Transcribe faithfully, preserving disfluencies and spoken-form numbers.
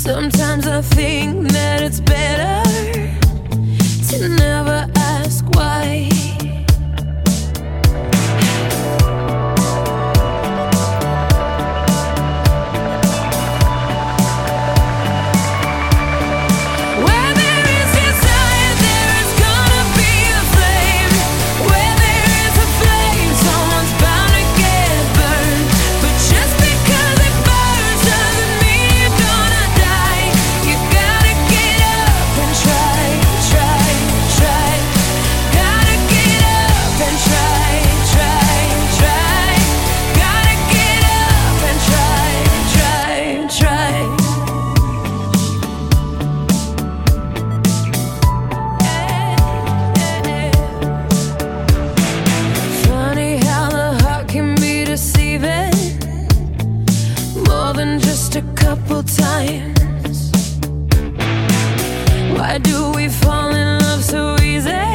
Sometimes I think that it's better to never ask why. Where there is desire, there is gonna be a flame. Where there is a flame, someone's bound to get burned. But just because it burns doesn't mean you're gonna die. You gotta get up and try, try, try. Gotta get up and try, try, try. Gotta get up and try, try, try. Funny how the heart can be deceiving more than just a couple times. Why do we fall in love so easy?